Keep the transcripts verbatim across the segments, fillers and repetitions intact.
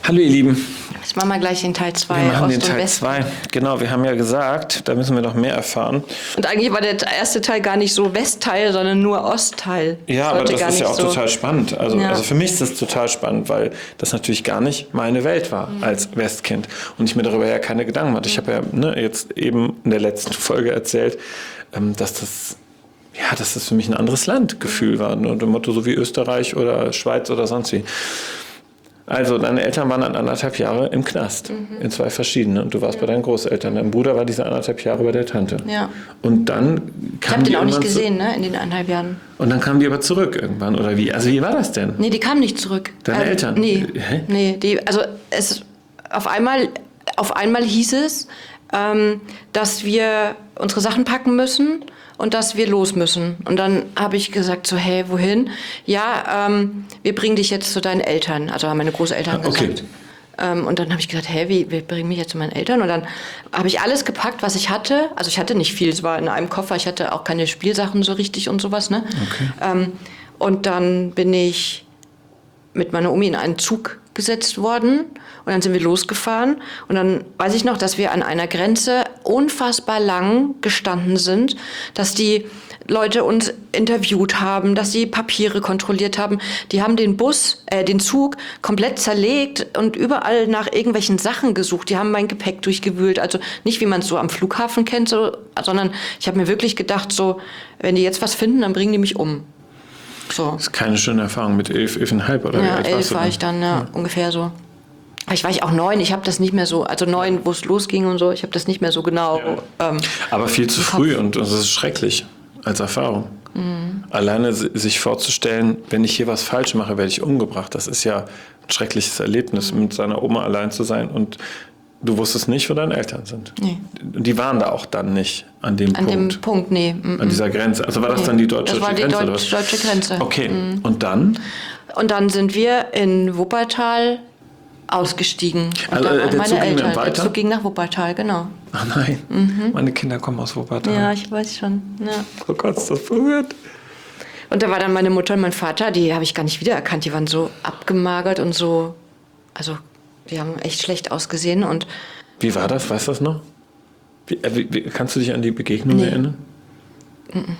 Hallo ihr Lieben. Jetzt machen wir gleich den Teil zwei. Wir machen den Teil zwei. Genau, wir haben ja gesagt, da müssen wir noch mehr erfahren. Und eigentlich war der erste Teil gar nicht so Westteil, sondern nur Ostteil. Ja, aber das ist ja auch so total spannend. Also, ja. also für mich ist das total spannend, weil das natürlich gar nicht meine Welt war mhm. als Westkind. Und ich mir darüber ja keine Gedanken hatte. Ich habe ja ne, jetzt eben in der letzten Folge erzählt, ähm, dass das... Ja, dass das für mich ein anderes Landgefühl war. Und dem Motto so wie Österreich oder Schweiz oder sonst wie. Also deine Eltern waren dann anderthalb Jahre im Knast. Mhm. In zwei verschiedenen. Und du warst ja. bei deinen Großeltern. Dein Bruder war diese anderthalb Jahre bei der Tante. Ja. Und dann kam Ich habe den auch nicht gesehen, ne, in den anderthalb Jahren. Und dann kamen die aber zurück irgendwann, oder wie? Also wie war das denn? Nee, die kamen nicht zurück. Deine äh, Eltern? Nee, Hä? nee die, also es, auf, einmal, auf einmal hieß es, ähm, dass wir unsere Sachen packen müssen und dass wir los müssen. Und dann habe ich gesagt, so, hey, wohin? Ja, ähm, wir bringen dich jetzt zu deinen Eltern. Also haben meine Großeltern okay. gesagt. Ähm, und dann habe ich gesagt, hey, wie, wir bringen mich jetzt zu meinen Eltern? Und dann habe ich alles gepackt, was ich hatte. Also ich hatte nicht viel, es war in einem Koffer. Ich hatte auch keine Spielsachen so richtig und sowas. Ne? Okay. Ähm, und dann bin ich mit meiner Omi in einen Zug gesetzt worden und dann sind wir losgefahren und dann weiß ich noch, dass wir an einer Grenze unfassbar lang gestanden sind, dass die Leute uns interviewt haben, dass sie Papiere kontrolliert haben. Die haben den Bus, äh, den Zug komplett zerlegt und überall nach irgendwelchen Sachen gesucht. Die haben mein Gepäck durchgewühlt, also nicht wie man es so am Flughafen kennt, so, sondern ich habe mir wirklich gedacht, so, wenn die jetzt was finden, dann bringen die mich um. So. Das ist keine schöne Erfahrung mit elf, elfeinhalb oder ja, wie alt elf warst du war dann? ich dann, ja, ja. ungefähr so. Ich war ich auch neun, ich habe das nicht mehr so, also neun, wo es losging und so, ich habe das nicht mehr so genau. Ja. Ähm, Aber viel zu früh und das ist schrecklich als Erfahrung. Mhm. Alleine sich vorzustellen, wenn ich hier was falsch mache, werde ich umgebracht. Das ist ja ein schreckliches Erlebnis, mhm. mit seiner Oma allein zu sein und du wusstest nicht, wo deine Eltern sind. Nee. Die waren da auch dann nicht an dem an Punkt. An dem Punkt, nee. Mm-mm. An dieser Grenze. Also war das nee. dann die deutsche Grenze? Das war die Grenze? Deutsch, deutsche Grenze. Okay, mm. und dann? Und dann sind wir in Wuppertal ausgestiegen. Und also, da waren der meine Zug Eltern. ging dann weiter? Der Zug ging nach Wuppertal, genau. Ach nein, mhm. meine Kinder kommen aus Wuppertal. Ja, ich weiß schon. Ja. Oh Gott, ist das berührt. Und da war dann meine Mutter und mein Vater, die habe ich gar nicht wiedererkannt. Die waren so abgemagert und so, also die haben echt schlecht ausgesehen. Und wie war das? Weißt du das noch? Wie, wie, wie, kannst du dich an die Begegnung nee. erinnern? Mm-mm.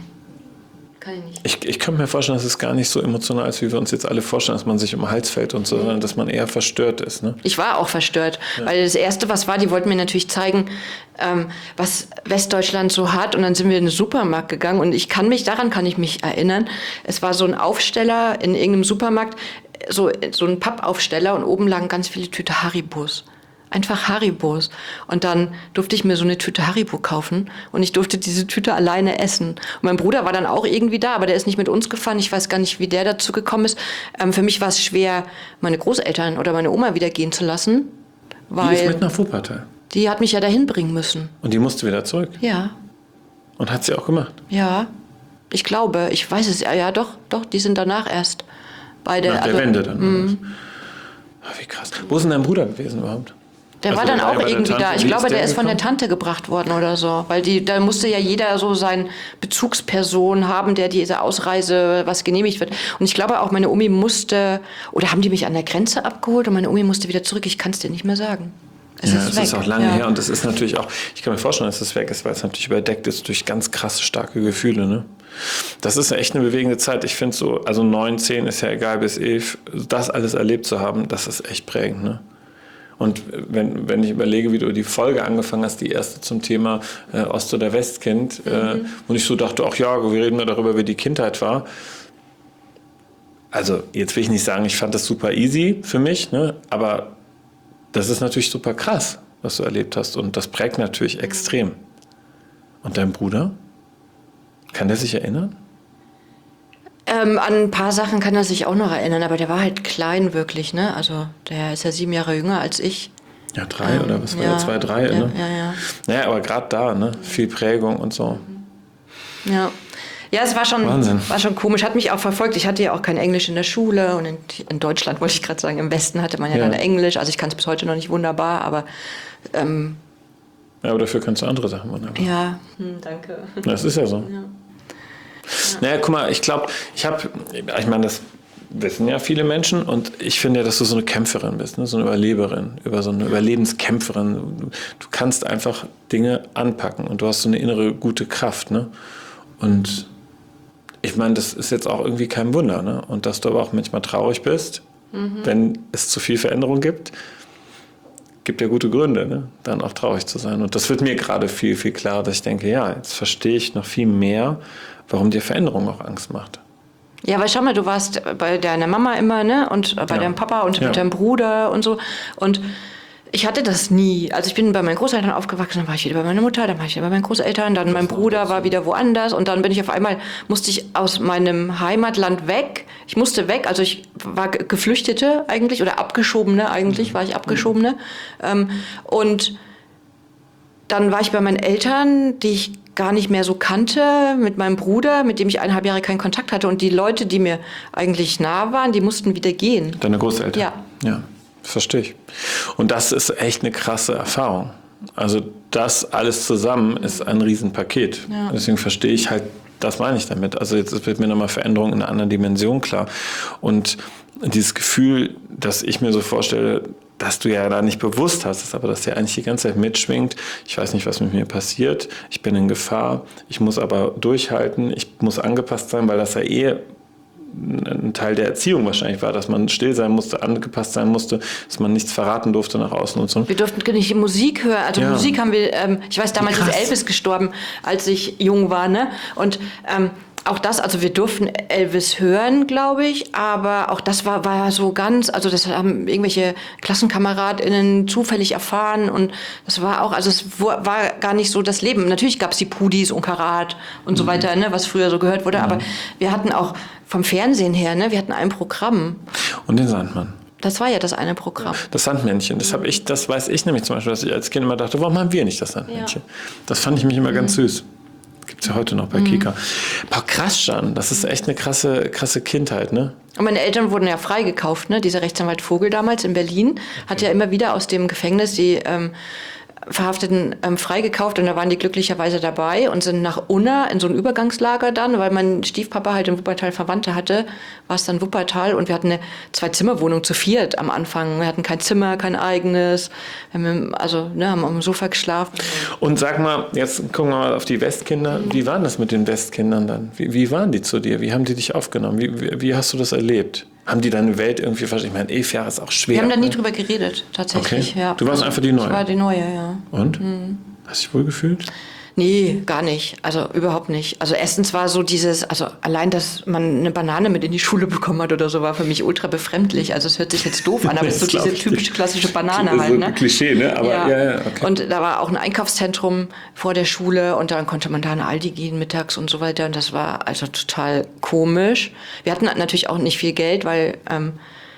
Kann ich nicht. Ich, ich kann mir vorstellen, dass es gar nicht so emotional ist, wie wir uns jetzt alle vorstellen, dass man sich um den Hals fällt und so, mhm. sondern dass man eher verstört ist. Ne? Ich war auch verstört, ja. weil das Erste, was war, die wollten mir natürlich zeigen, ähm, was Westdeutschland so hat. Und dann sind wir in den Supermarkt gegangen und ich kann mich, daran kann ich mich erinnern, es war so ein Aufsteller in irgendeinem Supermarkt, so, so ein Pappaufsteller und oben lagen ganz viele Tüte Haribos. Einfach Haribos. Und dann durfte ich mir so eine Tüte Haribo kaufen und ich durfte diese Tüte alleine essen. Und mein Bruder war dann auch irgendwie da, aber der ist nicht mit uns gefahren. Ich weiß gar nicht, wie der dazu gekommen ist. Ähm, für mich war es schwer, meine Großeltern oder meine Oma wieder gehen zu lassen. Weil die ist mit nach Wuppertal? Die hat mich ja dahin bringen müssen. Und die musste wieder zurück? Ja. Und hat sie auch gemacht? Ja. Ich glaube, ich weiß es, ja, ja doch, doch, die sind danach erst. Beide, nach der also, Wende dann? Mm. Ach, wie krass. Wo ist denn dein Bruder gewesen überhaupt? Der also war dann auch irgendwie da. Ich Wie glaube, ist der, der ist von der gekommen? Tante gebracht worden oder so. Weil die, da musste ja jeder so seine Bezugsperson haben, der diese Ausreise was genehmigt wird. Und ich glaube auch, meine Omi musste, oder haben die mich an der Grenze abgeholt und meine Omi musste wieder zurück. Ich kann es dir nicht mehr sagen. Es ja, ist es weg. ist auch lange ja. her und es ist natürlich auch, ich kann mir vorstellen, dass es weg ist, weil es natürlich überdeckt ist durch ganz krasse, starke Gefühle. Ne? Das ist echt eine bewegende Zeit. Ich finde so, also neun, zehn ist ja egal, bis elf, das alles erlebt zu haben, das ist echt prägend. Ne? Und wenn, wenn ich überlege, wie du die Folge angefangen hast, die erste zum Thema äh, Ost- oder Westkind, mhm. äh, und ich so dachte, ach ja, wir reden mal darüber, wie die Kindheit war. Also jetzt will ich nicht sagen, ich fand das super easy für mich, ne? Aber das ist natürlich super krass, was du erlebt hast. Und das prägt natürlich extrem. Und dein Bruder? Kann der sich erinnern? Ähm, an ein paar Sachen kann er sich auch noch erinnern, aber der war halt klein wirklich, ne? Also der ist ja sieben Jahre jünger als ich. Ja, drei ähm, oder was war ja, der? Zwei, drei, ja, ne? Ja, ja. Naja, aber gerade da, ne? Viel Prägung und so. Ja. Ja, es war schon, war schon komisch, hat mich auch verfolgt. Ich hatte ja auch kein Englisch in der Schule und in, in Deutschland, wollte ich gerade sagen, im Westen hatte man ja, ja. dann Englisch. Also ich kann es bis heute noch nicht wunderbar, aber... Ähm, ja, aber dafür kannst du andere Sachen wunderbar. Ja, hm, danke. Das ist ja so. Ja. Naja, guck mal, ich glaube, ich habe, ich meine, das wissen ja viele Menschen und ich finde ja, dass du so eine Kämpferin bist, ne? So eine Überleberin, über so eine Überlebenskämpferin. Du kannst einfach Dinge anpacken und du hast so eine innere gute Kraft, ne? Und ich meine, das ist jetzt auch irgendwie kein Wunder, ne? Und dass du aber auch manchmal traurig bist, mhm. wenn es zu viel Veränderung gibt, gibt ja gute Gründe, ne? Dann auch traurig zu sein. Und das wird mir gerade viel, viel klarer, dass ich denke, ja, jetzt verstehe ich noch viel mehr, warum dir Veränderung auch Angst macht. Ja, weil schau mal, du warst bei deiner Mama immer, ne? Und bei ja. deinem Papa und ja. mit deinem Bruder und so. Und ich hatte das nie. Also ich bin bei meinen Großeltern aufgewachsen, dann war ich wieder bei meiner Mutter, dann war ich wieder bei meinen Großeltern, dann das mein Bruder war wieder woanders und dann bin ich auf einmal, musste ich aus meinem Heimatland weg. Ich musste weg, also ich war Geflüchtete eigentlich oder Abgeschobene eigentlich, mhm. war ich Abgeschobene. Mhm. Und dann war ich bei meinen Eltern, die ich gar nicht mehr so kannte, mit meinem Bruder, mit dem ich eineinhalb Jahre keinen Kontakt hatte. Und die Leute, die mir eigentlich nah waren, die mussten wieder gehen. Deine Großeltern? Ja. Ja, verstehe ich. Und das ist echt eine krasse Erfahrung. Also das alles zusammen ist ein Riesenpaket. Ja. Deswegen verstehe ich halt, das meine ich damit. Also jetzt wird mir nochmal Veränderung in einer anderen Dimension klar. Und dieses Gefühl, dass ich mir so vorstelle, dass du ja da nicht bewusst hast, aber dass der eigentlich die ganze Zeit mitschwingt. Ich weiß nicht, was mit mir passiert. Ich bin in Gefahr. Ich muss aber durchhalten. Ich muss angepasst sein, weil das ja eh ein Teil der Erziehung wahrscheinlich war, dass man still sein musste, angepasst sein musste, dass man nichts verraten durfte nach außen und so. Wir durften nicht Musik hören. Also ja. Musik haben wir, ähm, ich weiß, damals ist Elvis gestorben, als ich jung war, ne? Und ähm, auch das, also wir durften Elvis hören, glaube ich, aber auch das war, war so ganz, also das haben irgendwelche KlassenkameradInnen zufällig erfahren und das war auch, also es war gar nicht so das Leben. Natürlich gab es die Pudis und Karat und mhm. so weiter, ne, was früher so gehört wurde, mhm. aber wir hatten auch vom Fernsehen her, ne, wir hatten ein Programm. Und den Sandmann. Das war ja das eine Programm. Das Sandmännchen, das habe ich, das weiß ich nämlich zum Beispiel, dass ich als Kind immer dachte, warum haben wir nicht das Sandmännchen? Ja. Das fand ich mich immer mhm. ganz süß. Gibt es ja heute noch bei mhm. Kika. Boah, krass, Jan. Das ist echt eine krasse, krasse Kindheit, ne? Und meine Eltern wurden ja freigekauft, ne? Dieser Rechtsanwalt Vogel damals in Berlin okay. hat ja immer wieder aus dem Gefängnis die ähm, Verhafteten ähm, freigekauft und da waren die glücklicherweise dabei und sind nach Unna in so ein Übergangslager dann, weil mein Stiefpapa halt in Wuppertal Verwandte hatte, war es dann Wuppertal und wir hatten eine Zwei-Zimmer-Wohnung zu viert am Anfang. Wir hatten kein Zimmer, kein eigenes, wir haben, also ne, haben auf dem Sofa geschlafen. Und sag mal, jetzt gucken wir mal auf die Westkinder. Wie waren das mit den Westkindern dann? Wie, wie waren die zu dir? Wie haben die dich aufgenommen? Wie, wie, wie hast du das erlebt? Haben die deine Welt irgendwie verstanden? Ich meine, elf Jahre ist auch schwer. Wir haben da nie ne? drüber geredet, tatsächlich. Okay. Ja. Du warst einfach die Neue? Ich war die Neue, ja. Und? Mhm. Hast du dich wohl gefühlt? Nee, gar nicht. Also überhaupt nicht. Also erstens war so dieses, also allein, dass man eine Banane mit in die Schule bekommen hat oder so, war für mich ultra befremdlich. Also es hört sich jetzt doof an, aber es ist so diese typische klassische Banane halt. So ne? ein Klischee, ne? Aber ja. Ja, ja, okay. Und da war auch ein Einkaufszentrum vor der Schule und dann konnte man da in Aldi gehen mittags und so weiter. Und das war also total komisch. Wir hatten natürlich auch nicht viel Geld, weil ähm,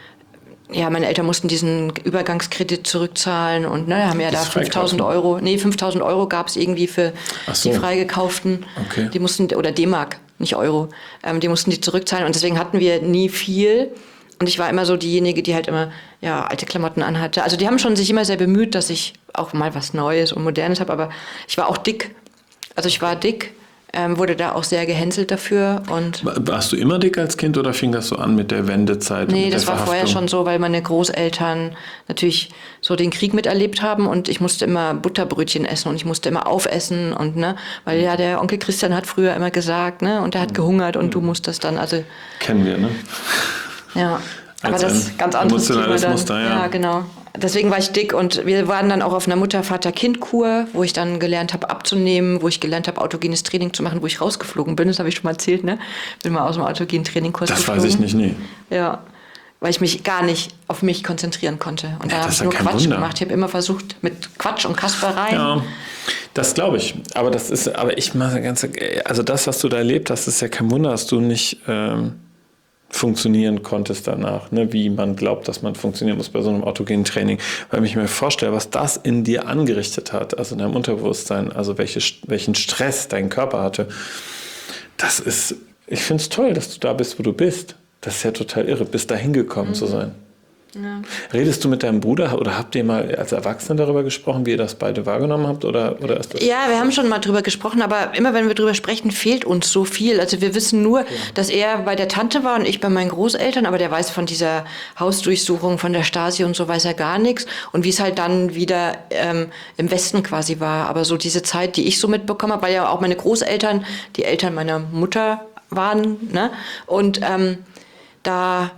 ja, meine Eltern mussten diesen Übergangskredit zurückzahlen und ne, haben ja da fünftausend Euro, nee, fünftausend Euro gab es irgendwie für so. die Freigekauften. Okay. Die mussten, oder D-Mark, nicht Euro, ähm, die mussten die zurückzahlen und deswegen hatten wir nie viel. Und ich war immer so diejenige, die halt immer ja, alte Klamotten anhatte. Also die haben schon sich immer sehr bemüht, dass ich auch mal was Neues und Modernes habe, aber ich war auch dick. Also ich war dick. Ähm, wurde da auch sehr gehänselt dafür. Und warst du immer dick als Kind oder fing das so an mit der Wendezeit? Nee, das war vorher schon so, weil meine Großeltern natürlich so den Krieg miterlebt haben und ich musste immer Butterbrötchen essen und ich musste immer aufessen und ne, weil ja der Onkel Christian hat früher immer gesagt, ne, und der hat gehungert und du musst das dann, also kennen wir, ne? Ja, aber das ist ganz anderes Thema dann. Muster, ja. Ja, genau. Deswegen war ich dick und wir waren dann auch auf einer Mutter-Vater-Kind-Kur, wo ich dann gelernt habe abzunehmen, wo ich gelernt habe autogenes Training zu machen, wo ich rausgeflogen bin, das habe ich schon mal erzählt, ne? Bin mal aus dem autogenen Trainingkurs geflogen. Das weiß ich nicht, nee. Ja, weil ich mich gar nicht auf mich konzentrieren konnte. Und ja, da habe ich nur Quatsch Wunder. gemacht. Ich habe immer versucht mit Quatsch und Kaspereien. Ja, das glaube ich. Aber das ist, aber ich mache ganz, also das, was du da erlebt hast, ist ja kein Wunder, dass du nicht ähm, funktionieren konntest danach, ne? Wie man glaubt, dass man funktionieren muss bei so einem autogenen Training. Weil ich mir vorstelle, was das in dir angerichtet hat, also in deinem Unterbewusstsein, also welche, welchen Stress dein Körper hatte, das ist, ich finde es toll, dass du da bist, wo du bist. Das ist ja total irre, bis dahin gekommen mhm. zu sein. Ja. Redest du mit deinem Bruder oder habt ihr mal als Erwachsene darüber gesprochen, wie ihr das beide wahrgenommen habt? Oder, oder ist das Ja, wir haben schon mal drüber gesprochen, aber immer wenn wir drüber sprechen, fehlt uns so viel. Also wir wissen nur, ja. dass er bei der Tante war und ich bei meinen Großeltern, aber der weiß von dieser Hausdurchsuchung, von der Stasi und so weiß er gar nichts. Und wie es halt dann wieder ähm, im Westen quasi war. Aber so diese Zeit, die ich so mitbekommen habe, weil ja auch meine Großeltern die Eltern meiner Mutter waren, ne? Und ähm, da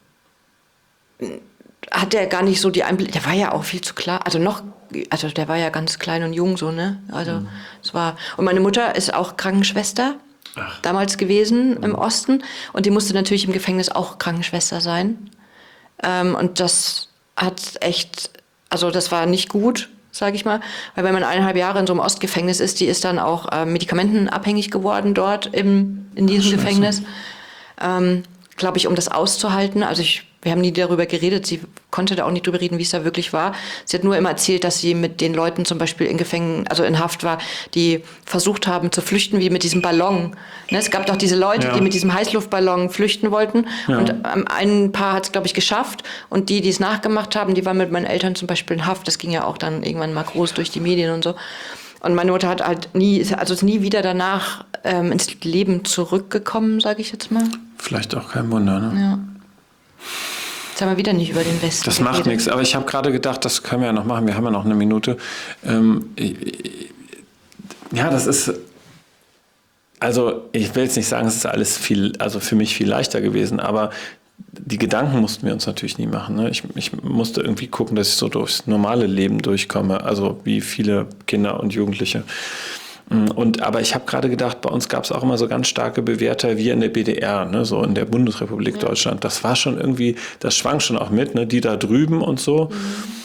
hat er gar nicht so die Einblick, der war ja auch viel zu klar, also noch, also der war ja ganz klein und jung so, ne, also mhm. es war, und meine Mutter ist auch Krankenschwester Ach. damals gewesen mhm. im Osten und die musste natürlich im Gefängnis auch Krankenschwester sein ähm, und das hat echt, also das war nicht gut, sage ich mal, weil wenn man eineinhalb Jahre in so einem Ostgefängnis ist, die ist dann auch äh, medikamentenabhängig geworden dort im, in diesem Ach, Gefängnis, ähm, glaube ich, um das auszuhalten, also ich wir haben nie darüber geredet, sie konnte da auch nicht drüber reden, wie es da wirklich war. Sie hat nur immer erzählt, dass sie mit den Leuten zum Beispiel in Gefängnis, also in Haft war, die versucht haben zu flüchten, wie mit diesem Ballon. Ne, es gab doch diese Leute, ja. die mit diesem Heißluftballon flüchten wollten. Ja. Und ähm, ein Paar hat es, glaube ich, geschafft. Und die, die es nachgemacht haben, die waren mit meinen Eltern zum Beispiel in Haft. Das ging ja auch dann irgendwann mal groß durch die Medien und so. Und meine Mutter hat halt nie, also ist nie wieder danach ähm, ins Leben zurückgekommen, sage ich jetzt mal. Vielleicht auch kein Wunder, ne? Ja. Jetzt haben wir wieder nicht über den Westen Das geredet. Macht nichts, aber ich habe gerade gedacht, das können wir ja noch machen, wir haben ja noch eine Minute. Ähm, ja, das ist, also ich will jetzt nicht sagen, es ist alles viel, also für mich viel leichter gewesen, aber die Gedanken mussten wir uns natürlich nie machen. Ne? Ich, ich musste irgendwie gucken, dass ich so durchs normale Leben durchkomme, also wie viele Kinder und Jugendliche. Und, aber ich habe gerade gedacht, bei uns gab es auch immer so ganz starke Bewährter wie in der B D R, ne, so in der Bundesrepublik ja. Deutschland. Das war schon irgendwie, das schwang schon auch mit, ne, die da drüben und so. Mhm.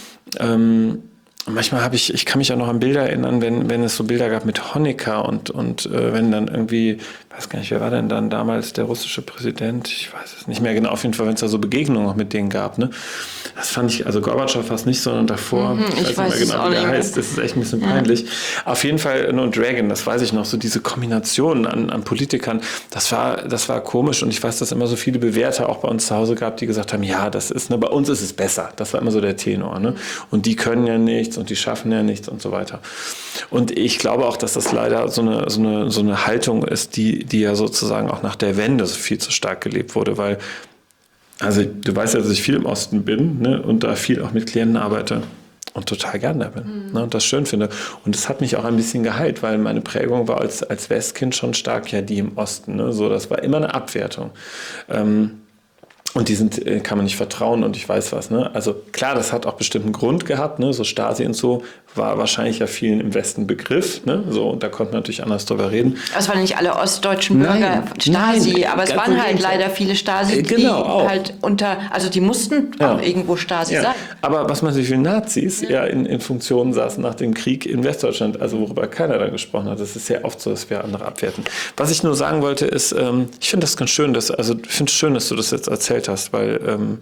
Ähm, manchmal habe ich, ich kann mich auch noch an Bilder erinnern, wenn, wenn es so Bilder gab mit Honecker und, und äh, wenn dann irgendwie, ich weiß gar nicht, wer war denn dann damals der russische Präsident? Ich weiß es nicht mehr genau. Auf jeden Fall, wenn es da so Begegnungen auch mit denen gab, ne. Das fand ich, also Gorbatschow fast nicht, sondern davor, mhm, ich, ich weiß nicht nicht mehr genau, wie der heißt, das ist echt ein bisschen ja. peinlich. Auf jeden Fall, und Reagan, das weiß ich noch, so diese Kombination an, an Politikern, das war, das war komisch und ich weiß, dass es immer so viele Bewährte auch bei uns zu Hause gab, die gesagt haben, ja, das ist, ne, bei uns ist es besser. Das war immer so der Tenor, ne. Und die können ja nichts und die schaffen ja nichts und so weiter. Und ich glaube auch, dass das leider so eine, so eine, so eine Haltung ist, die, die ja sozusagen auch nach der Wende so viel zu stark gelebt wurde, weil also du weißt ja, dass ich viel im Osten bin, ne, und da viel auch mit Klienten arbeite und total gern da bin, mhm. ne, und das schön finde. Und das hat mich auch ein bisschen geheilt, weil meine Prägung war als, als Westkind schon stark ja die im Osten. Ne, so, das war immer eine Abwertung. Ähm, und die sind, kann man nicht vertrauen und ich weiß was. Ne? Also klar, das hat auch bestimmt einen Grund gehabt. Ne? So Stasi und so war wahrscheinlich ja vielen im Westen Begriff. Ne? So, und da konnte man natürlich anders drüber reden. Es waren nicht alle ostdeutschen Bürger nein, Stasi, nein, aber es waren halt leider viele Stasi, äh, genau, die auch. halt unter, also die mussten ja. auch irgendwo Stasi ja. sein. Aber was man sich wie Nazis ja, ja in, in Funktionen saßen nach dem Krieg in Westdeutschland, also worüber keiner dann gesprochen hat, das ist sehr oft so, dass wir andere abwerten. Was ich nur sagen wollte ist, ähm, ich finde das ganz schön, dass, also ich finde es schön, dass du das jetzt erzählt hast, weil ähm,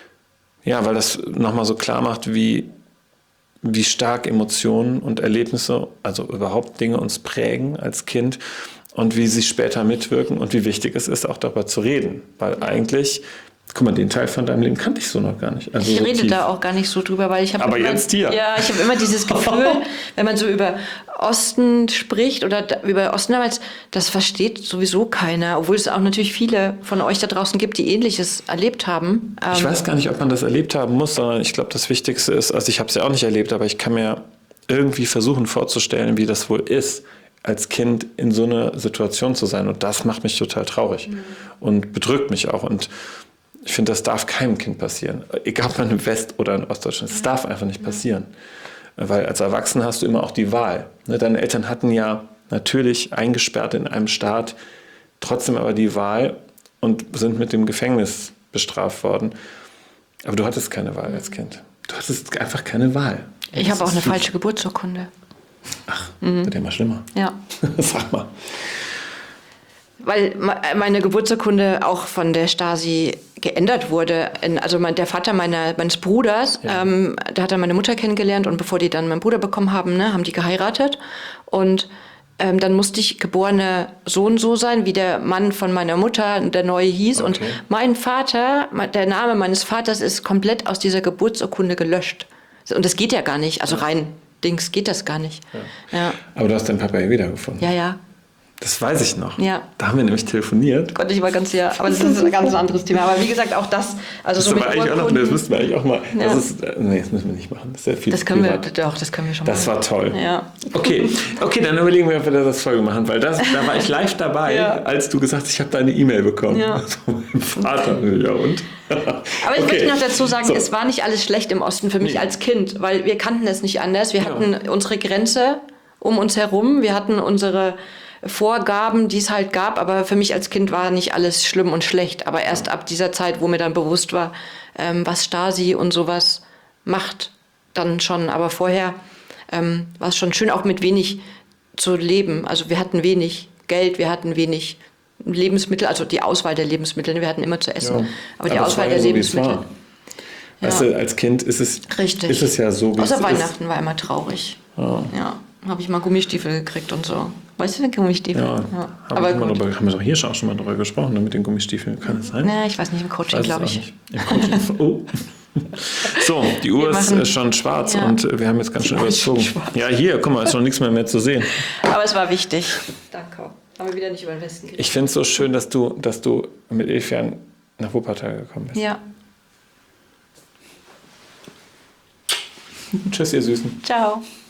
ja, weil das nochmal so klar macht, wie wie stark Emotionen und Erlebnisse, also überhaupt Dinge uns prägen als Kind und wie sie später mitwirken und wie wichtig es ist, auch darüber zu reden. Weil eigentlich, guck mal, den Teil von deinem Leben kannte ich so noch gar nicht. Also ich so rede tief. da auch gar nicht so drüber, weil ich habe Aber immer, jetzt hier. Ja, ich habe immer dieses Gefühl, wenn man so über Osten spricht oder da, über Osten damals, das versteht sowieso keiner, obwohl es auch natürlich viele von euch da draußen gibt, die Ähnliches erlebt haben. Ich weiß gar nicht, ob man das erlebt haben muss, sondern ich glaube, das Wichtigste ist, also ich habe es ja auch nicht erlebt, aber ich kann mir irgendwie versuchen vorzustellen, wie das wohl ist, als Kind in so einer Situation zu sein. Und das macht mich total traurig mhm. und bedrückt mich auch. Und ich finde, das darf keinem Kind passieren. Egal, ob man in West- oder in Ostdeutschland. Das darf einfach nicht passieren. Weil als Erwachsener hast du immer auch die Wahl. Deine Eltern hatten ja natürlich eingesperrt in einem Staat, trotzdem aber die Wahl und sind mit dem Gefängnis bestraft worden. Aber du hattest keine Wahl als Kind. Du hattest einfach keine Wahl. Ich habe auch eine falsche Geburtsurkunde. Ach, mhm. wird ja mal schlimmer. Ja. Sag mal. Weil meine Geburtsurkunde auch von der Stasi geändert wurde. Also der Vater meiner, meines Bruders, ja. ähm, da hat er meine Mutter kennengelernt und bevor die dann meinen Bruder bekommen haben, ne, haben die geheiratet. Und Ähm, dann musste ich geborene so und so sein, wie der Mann von meiner Mutter, der neue hieß. Okay. Und mein Vater, der Name meines Vaters ist komplett aus dieser Geburtsurkunde gelöscht. Und das geht ja gar nicht. Also rein Dings geht das gar nicht. Ja. Ja, Aber du hast deinen Papa ja wiedergefunden. ja. ja. Das weiß ich noch. Ja. Da haben wir nämlich telefoniert. Gott, ich war ganz ja, aber das ist ein ganz anderes Thema. Aber wie gesagt, auch das, also Das, so mit aber eigentlich auch noch, Urkunden, das müssten wir eigentlich auch mal. Ja. Das ist, äh, nee, das müssen wir nicht machen. Das ist ja viel das können wir, privat. doch, das können wir schon Das machen. war toll. Ja. Okay, okay, dann überlegen wir, ob wir das Folge machen, weil das, da war ich live dabei, Ja. als du gesagt hast, ich habe deine E-Mail bekommen. Ja. Von meinem Vater. Ja, und? Aber ich Okay. möchte noch dazu sagen, So. es war nicht alles schlecht im Osten für mich Nee. als Kind, weil wir kannten es nicht anders. Wir Ja. hatten unsere Grenze um uns herum, wir hatten unsere Vorgaben, die es halt gab, aber für mich als Kind war nicht alles schlimm und schlecht. Aber erst ab dieser Zeit, wo mir dann bewusst war, ähm, was Stasi und sowas macht, dann schon. Aber vorher ähm, war es schon schön, auch mit wenig zu leben. Also wir hatten wenig Geld, wir hatten wenig Lebensmittel, also die Auswahl der Lebensmittel, wir hatten immer zu essen. Ja. Aber die Aber es Auswahl war der ja so, wie es Lebensmittel. war. Weißt du, als Kind ist es, Richtig. ist es ja so, wie Außer es Weihnachten war immer traurig. Ja. Ja, habe ich mal Gummistiefel gekriegt und so. Weißt du, den Gummistiefel? ist. Ja, Ja. Haben, Aber wir mal gut. drüber, haben wir doch hier schon schon mal drüber gesprochen, ne, mit den Gummistiefeln. Kann es sein? Na, ich weiß nicht, im Coaching, Weiß es glaube auch ich. nicht. Im Coaching. Oh. So, die Uhr Wir ist machen- äh, schon schwarz Ja. und äh, wir haben jetzt ganz Die schön Uhr ist schon überzogen. schwarz. Ja, hier, guck mal, ist schon nichts mehr, mehr zu sehen. Aber es war wichtig. Danke. Haben wir wieder nicht über den Westen geredet. Ich finde es so schön, dass du, dass du mit Ilfian nach Wuppertal gekommen bist. Ja. Tschüss, ihr Süßen. Ciao.